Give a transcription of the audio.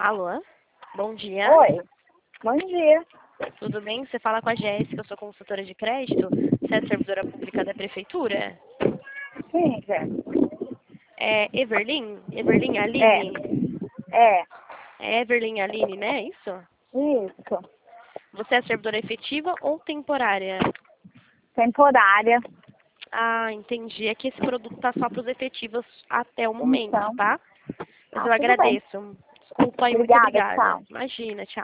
Alô? Bom dia. Oi, bom dia. Tudo bem? Você fala com a Jéssica, eu sou consultora de crédito. Você é servidora pública da prefeitura? Sim, Zé. É Everlin? Everlin É, Aline? é, É Everlin Aline, né? É isso? isso. Você é servidora efetiva ou temporária? Temporária. Ah, entendi. É que esse produto tá só para os efetivos até o momento, Então, tá? Mas eu tudo bem. agradeço. Desculpa e muito Obrigada, obrigada. tchau. Imagina, tchau.